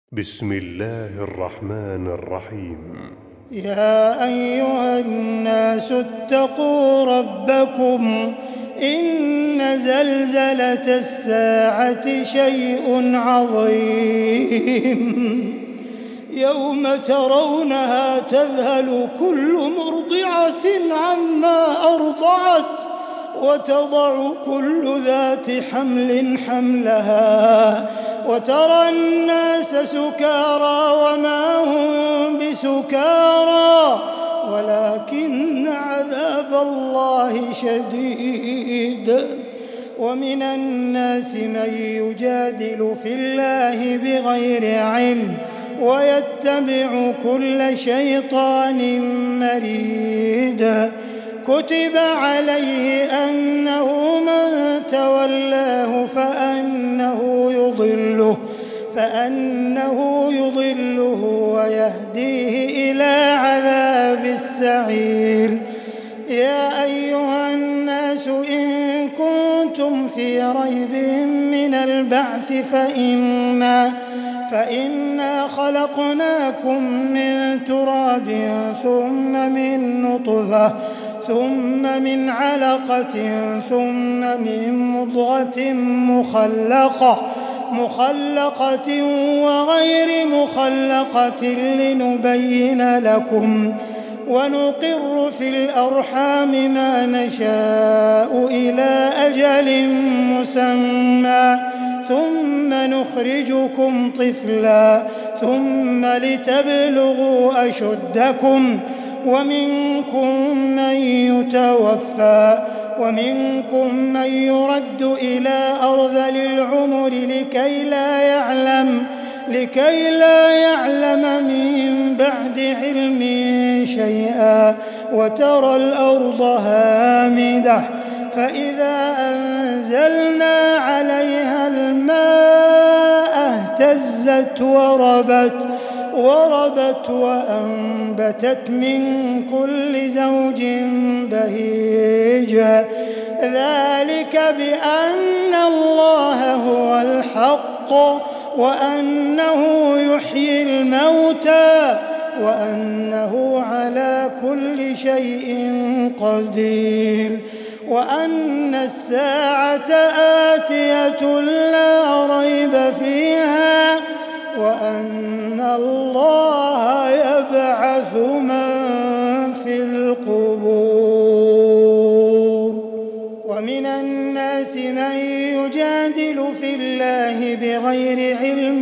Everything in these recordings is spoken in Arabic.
بسم الله الرحمن الرحيم. يا أيها الناس اتقوا ربكم إن زلزلة الساعة شيء عظيم يوم ترونها تذهل كل مرضعة عما أرضعت وتضع كل ذات حمل حملها وترى الناس سكارى وما هم بسكارى ولكن عذاب الله شديد. ومن الناس من يجادل في الله بغير علم ويتبع كل شيطان مريد. كتب عليه أنه من تولاه فأنه يضله ويهديه إلى عذاب السعير. يا أيها الناس إن كنتم في ريب من البعث فإنا خلقناكم من تراب ثم من نطفة ثم من علقة ثم من مضغة مخلقة وغير مخلقة لنبين لكم ونقر في الأرحام ما نشاء إلى أجل مسمى ثم نخرجكم طفلا ثم لتبلغوا أشدكم ومنكم من يتوفى ومنكم من يرد إلى أرذل العمر لكي لا يعلم من بعد علم شيئا. وترى الأرض هامدة فإذا أنزلنا عليها الماء اهتزت وربت وأنبتت من كل زوج بهيج. ذلك بأن الله هو الحق وأنه يحيي الموتى وأنه على كل شيء قدير وأن الساعة آتية لا ريب فيها وأن الله يبعث من في القبور. ومن الناس من يجادل في الله بغير علم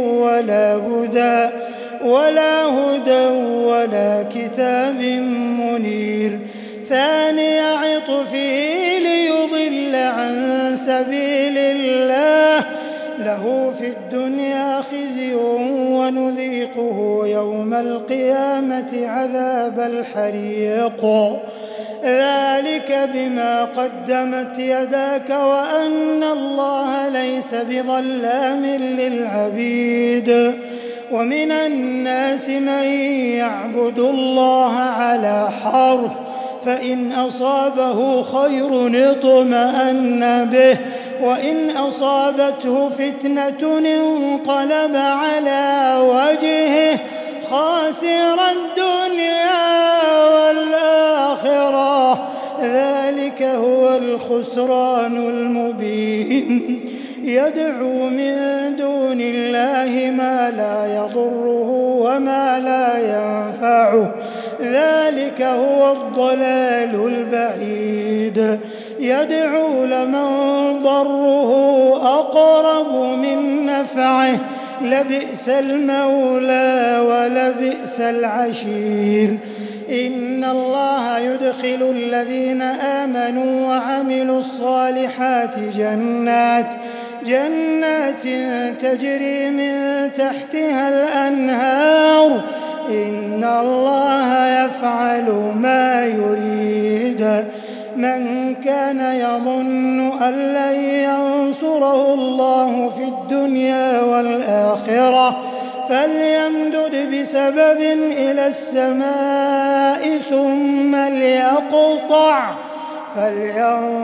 ولا هدى ولا كتاب منير. ثاني عطفه ليضل عن سبيل الله له في الدنيا خزي ونذيقه يوم القيامة عذاب الحريق. ذلك بما قدمت يداك وأن الله ليس بظلام للعبيد. ومن الناس من يعبد الله على حرف فإن أصابه خير اطمأن به وإن أصابته فتنة انقلب على وجهه خاسر الدنيا والآخرة. ذلك هو الخسران المبين. يدعو من دون الله ما لا يضره وما لا ينفعه ذلك هو الضلال البعيد. يدعو لمن ضره أقرب من نفعه لبئس المولى ولبئس العشير. إن الله يدخل الذين آمنوا وعملوا الصالحات جنات تجري من تحتها الأنهار. إن الله يفعل ما يريد. من كان يظن أن لن ينصره الله في الدنيا والآخرة فليمدد بسبب إلى السماء ثم ليقطع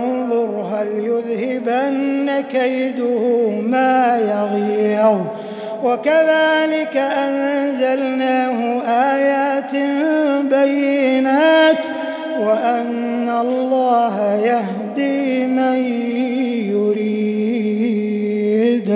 فلينظر هل يذهبن كيده ما يغيظ وكذلك أنزلناه آيات بينات وأن الله يهدي من يريد.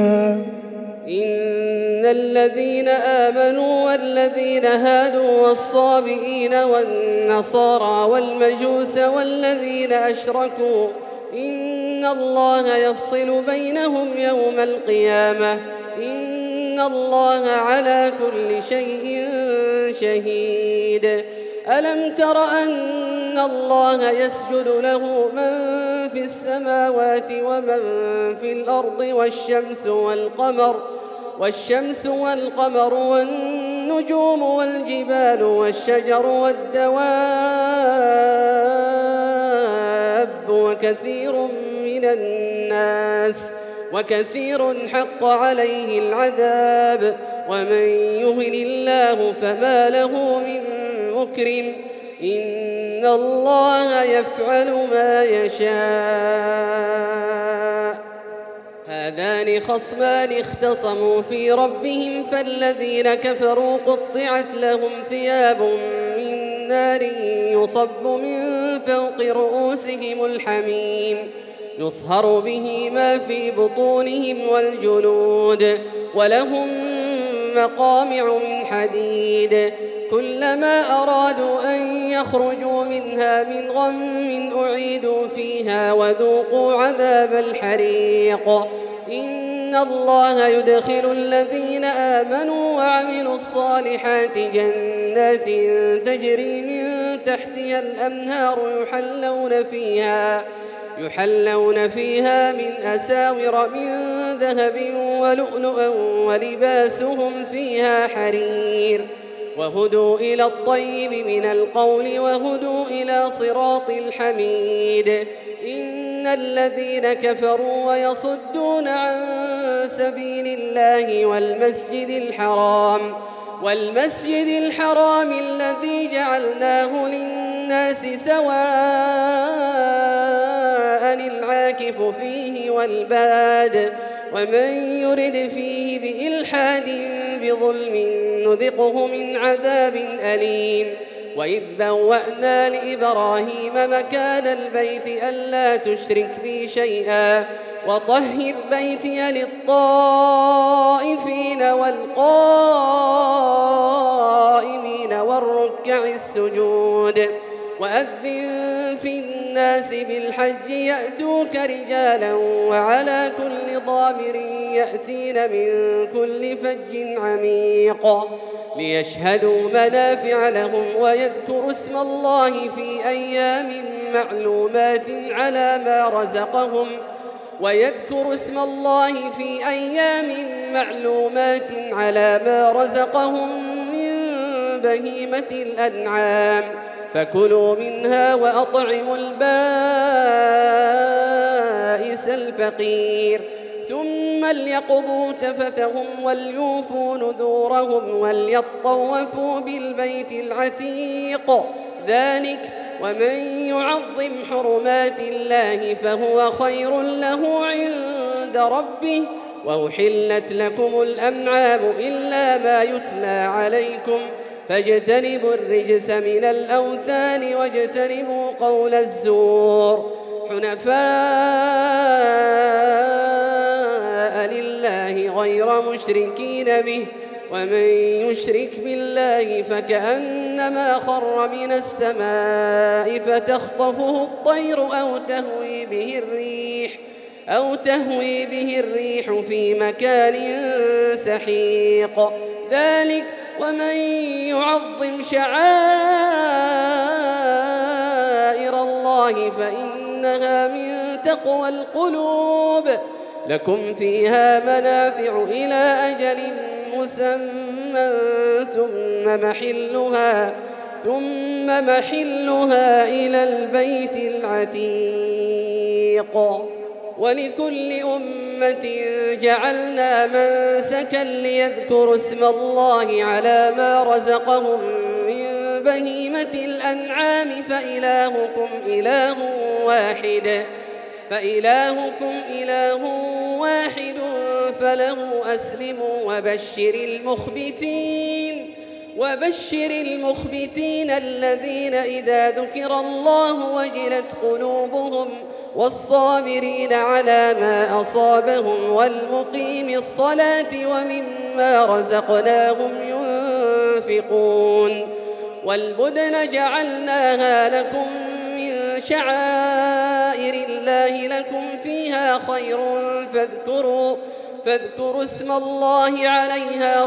إن الذين آمنوا والذين هادوا والصابئين والنصارى والمجوس والذين أشركوا إن الله يفصل بينهم يوم القيامة إن الله على كل شيء شهيد. ألم تر أن الله يسجد له من في السماوات ومن في الأرض والشمس والقمر والنجوم والجبال والشجر والدواب وكثير حق عليه العذاب ومن يهن الله فما له من مكرم إن الله يفعل ما يشاء. هذان خصمان اختصموا في ربهم فالذين كفروا قطعت لهم ثياب من نار يصب من فوق رؤوسهم الحميم يصهر به ما في بطونهم والجلود ولهم مقامع من حديد كلما أرادوا أن يخرجوا منها من غم أعيدوا فيها وذوقوا عذاب الحريق. إن الله يدخل الذين آمنوا وعملوا الصالحات جنات تجري من تحتها الأنهار يحلون فيها من أساور من ذهب ولؤلؤا ولباسهم فيها حرير وهدوا إلى الطيب من القول وهدوا إلى صراط الحميد. إن الذين كفروا ويصدون عن سبيل الله والمسجد الحرام الذي جعلناه للناس سواء العاكف فيه والباد ومن يرد فيه بإلحاد بظلم نذقه من عذاب أليم. وإذ بوأنا لإبراهيم مكان البيت ألا تشرك بي شيئا وطهر بيتي للطائفين والقائمين والركع السجود. وأذن في الناس بالحج يأتوك رجالا وعلى كل ضامر يأتين من كل فج عميق ليشهدوا منافع لهم ويذكروا اسم الله في أيام معلومات على ما رزقهم من بهيمة الأنعام فكلوا منها وأطعموا البائس الفقير ثم ليقضوا تفثهم وليوفوا نذورهم وليطوفوا بالبيت العتيق. ذلك ومن يعظم حرمات الله فهو خير له عند ربه. وأحلت لكم الأنعام إلا ما يتلى عليكم فاجتنبوا الرجس من الأوثان واجتنبوا قول الزور حنفاء لله غير مشركين به ومن يشرك بالله فكأنما خر من السماء فتخطفه الطير أو تهوي به الريح في مكان سحيق. ذلك ومن يعظم شعائر الله فإنها من تقوى القلوب. لكم فيها منافع إلى أجل مسمى ثم محلها إلى البيت العتيق. ولكل أمة جعلنا منسكا ليذكروا اسم الله على ما رزقهم من بهيمة الأنعام فإلهكم إله واحد فله أسلموا وبشر المخبتين الذين إذا ذكر الله وجلت قلوبهم والصابرين على ما أصابهم والمقيم الصلاة ومما رزقناهم ينفقون والبدن جعلناها لكم من شعائر الله لكم فيها خير فاذكروا اسم الله عليها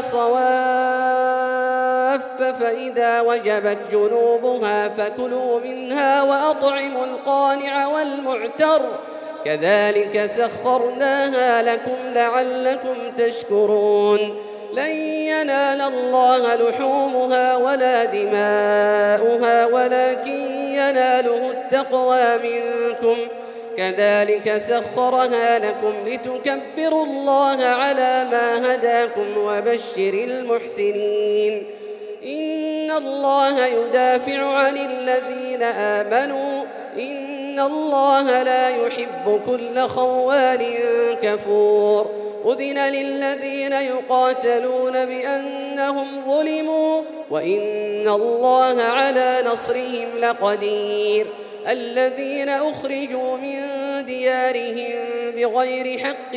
صواف فإذا وجبت جنوبها فكلوا منها وأطعموا القانع والمعتر كذلك سخرناها لكم لعلكم تشكرون لن ينال الله لحومها ولا دماؤها ولكن يناله التقوى منكم كذلك سخرها لكم لتكبروا الله على ما هداكم وبشر المحسنين إن الله يدافع عن الذين آمنوا إن الله لا يحب كل خوان كفور أذن للذين يقاتلون بأنهم ظلموا وإن الله على نصرهم لقدير الذين أخرجوا من ديارهم بغير حق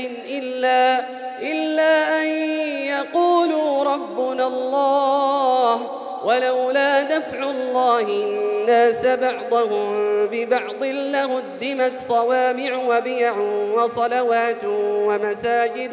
إلا أن يقولوا ربنا الله ولولا دفع الله الناس بعضهم ببعض لهدمت صوامع وبيع وصلوات ومساجد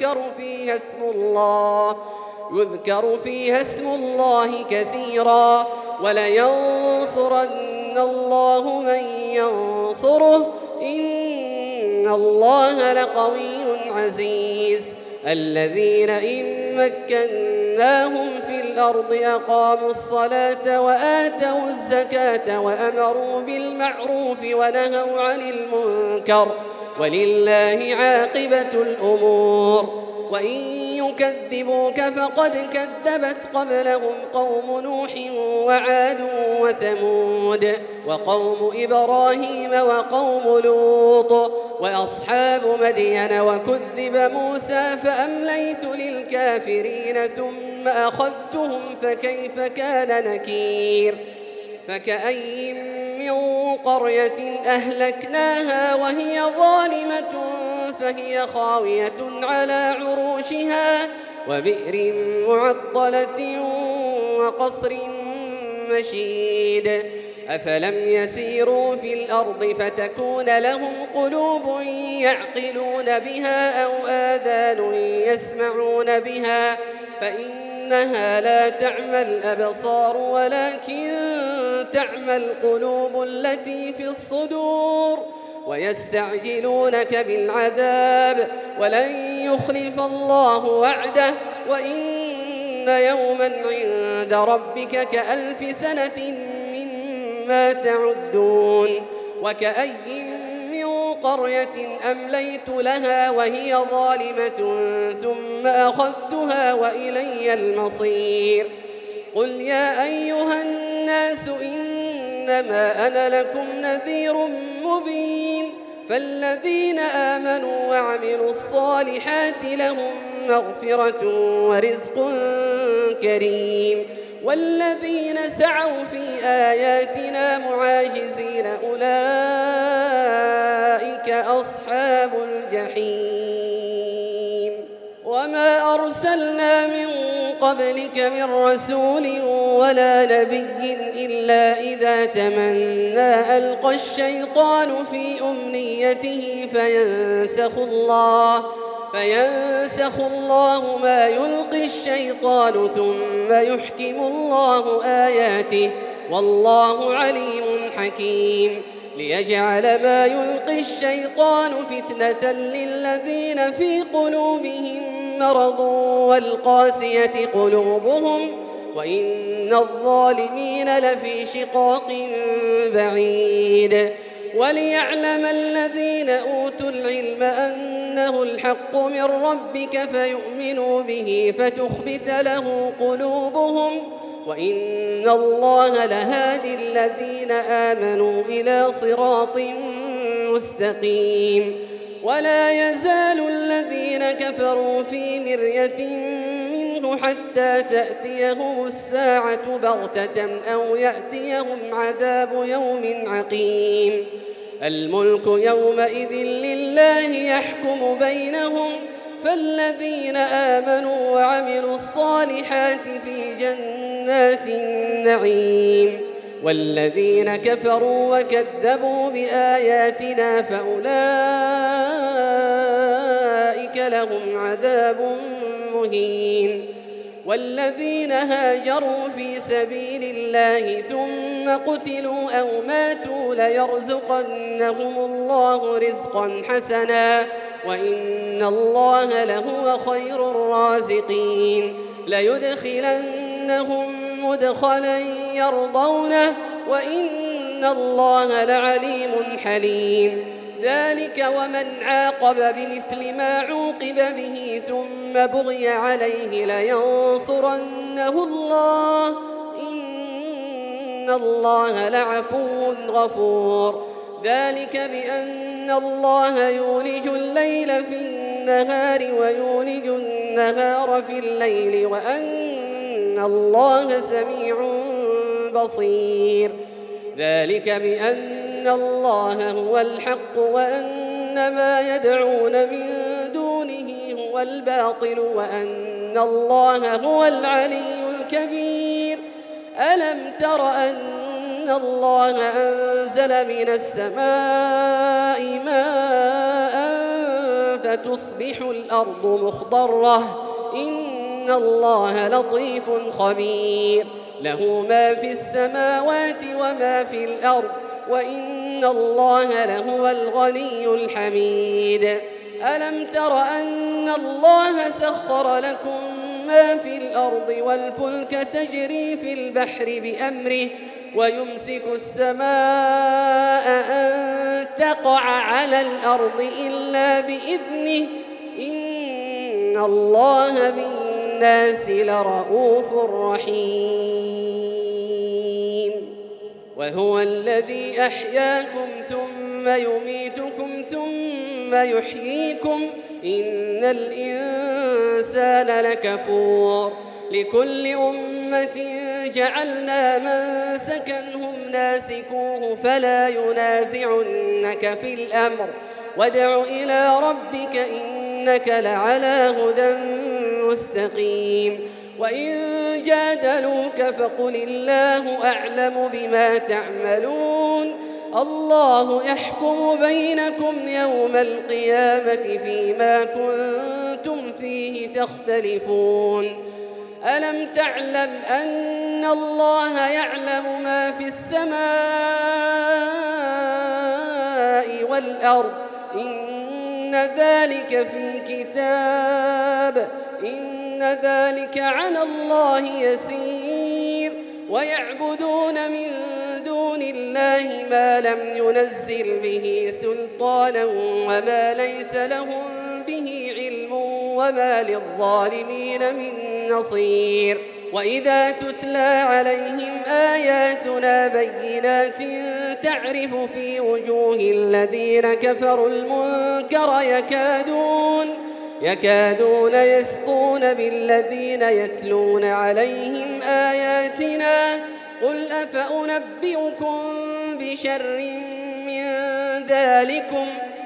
يذكر فيها اسم الله كثيرا ولينصرن الله من ينصره إن الله لقوي عزيز الذين إن مكناهم في الأرض أقاموا الصلاة وآتوا الزكاة وأمروا بالمعروف ونهوا عن المنكر ولله عاقبة الأمور وإن يكذبوك فقد كذبت قبلهم قوم نوح وعاد وثمود وقوم إبراهيم وقوم لوط وأصحاب مدين وكذب موسى فأمليت للكافرين ثم أخذتهم فكيف كان نكير فكأي من قرية أهلكناها وهي ظالمة فهي خاوية على عروشها وبئر معطلة وقصر مشيد أفلم يسيروا في الأرض فتكون لهم قلوب يعقلون بها أو آذان يسمعون بها فإنها لا تعمى الأبصار ولكن تعمى القلوب التي في الصدور ويستعجلونك بالعذاب ولن يخلف الله وعده وإن يوما عند ربك كألف سنة مما تعدون وكأي من قرية أمليت لها وهي ظالمة ثم أخذتها وإلي المصير قل يا أيها الناس إنما أنا لكم نذير مبين فالذين آمنوا وعملوا الصالحات لهم مغفرة ورزق كريم والذين سعوا في آياتنا معاجزين أولئك أصحاب الجحيم وما أرسلنا من قبلك من رسول ولا نبي إلا إذا تمنى ألقى الشيطان في أمنيته فينسخ الله ما يلقي الشيطان ثم يحكم الله آياته والله عليم حكيم ليجعل ما يلقي الشيطان فتنة للذين في قلوبهم مرض والقاسية قلوبهم وإن الظالمين لفي شقاق بعيد وليعلم الذين أوتوا العلم أنه الحق من ربك فيؤمنوا به فتخبت له قلوبهم وإن الله لهادي الذين آمنوا إلى صراط مستقيم ولا يزال الذين كفروا في مرية منه حتى تأتيهم الساعة بغتة أو يأتيهم عذاب يوم عقيم. الملك يومئذ لله يحكم بينهم، فالذين آمنوا وعملوا الصالحات في جنات النعيم، والذين كفروا وكذبوا بآياتنا فأولئك لهم عذاب مهين. والذين هاجروا في سبيل الله ثم قتلوا أو ماتوا ليرزقنهم الله رزقا حسنا وإن الله لهو خير الرازقين. ليدخلنهم مدخلا يرضونه وإن الله لعليم حليم. ذلك ومن عاقب بمثل ما عوقب به ثم بغي عليه لينصرنه الله إن الله لعفو غفور. ذلك بأن الله يولج الليل في النهار ويولج النهار في الليل وأن الله سميع بصير. ذلك بأن الله هو الحق وأن ما يدعون من دونه هو الباطل وأن الله هو العلي الكبير. ألم تر أن الله أنزل من السماء ماء فتصبح الأرض مخضرة إن الله لطيف خبير. له ما في السماوات وما في الأرض وإن الله لهو الغني الحميد. ألم تر أن الله سخر لكم ما في الأرض والفلك تجري في البحر بأمره ويمسك السماء أن تقع على الأرض إلا بإذنه إن الله بالناس لرءوف رحيم. وهو الذي أحياكم ثم يميتكم ثم يحييكم إن الإنسان لكفور. لكل أمة جعلنا منسكا هم ناسكوه فلا ينازعنك في الأمر وادع إلى ربك إنك لعلى هدى مستقيم. وإن جادلوك فقل الله أعلم بما تعملون الله يحكم بينكم يوم القيامة فيما كنتم فيه تختلفون. ألم تعلم أن الله يعلم ما في السماء والأرض إن ذلك في كتاب إن ذلك على الله يسير. ويعبدون من دون الله ما لم ينزل به سلطانا وما ليس لهم به علم وما للظالمين من نصير. وإذا تتلى عليهم آياتنا بينات تعرف في وجوه الذين كفروا المنكر يكادون يسطون بالذين يتلون عليهم آياتنا قل أفأنبئكم بشر من ذلكم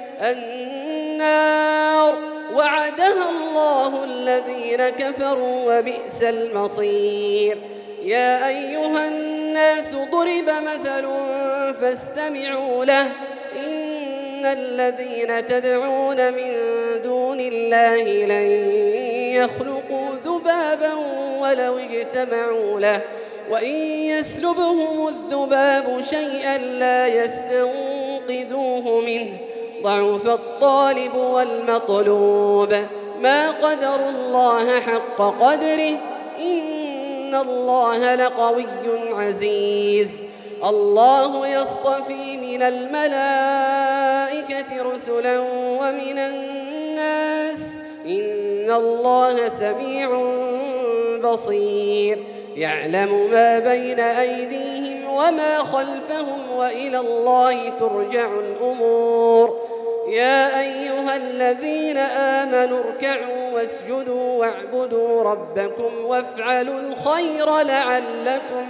النار وعدها الله الذين كفروا وبئس المصير. يا أيها الناس ضرب مثل فاستمعوا له إن الذين تدعون من دون الله لن يخلقوا ذبابا ولو اجتمعوا له وإن يسلبهم الذباب شيئا لا يستنقذوه منه ضعف الطالب والمطلوب. ما قدروا الله حق قدره إن الله لقوي عزيز. الله يصطفي من الملائكة رسلا ومن الناس إن الله سميع بصير. يعلم ما بين أيديهم وما خلفهم وإلى الله ترجع الأمور. يا أيها الذين آمنوا اركعوا واسجدوا واعبدوا ربكم وافعلوا الخير لعلكم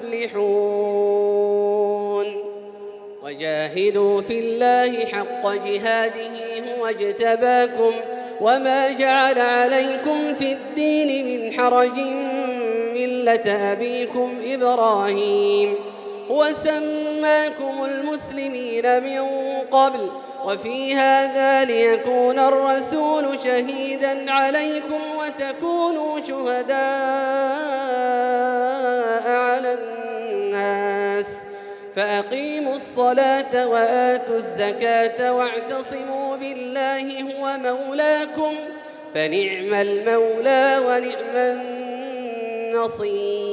تفلحون وجاهدوا في الله حق جهاده هو اجتباكم وما جعل عليكم في الدين من حرج ملة أبيكم إبراهيم وسماكم المسلمين من قبل وفي هذا ليكون الرسول شهيدا عليكم وتكونوا شهداء على الناس فأقيموا الصلاة وآتوا الزكاة واعتصموا بالله هو مولاكم فنعم المولى ونعم النصير.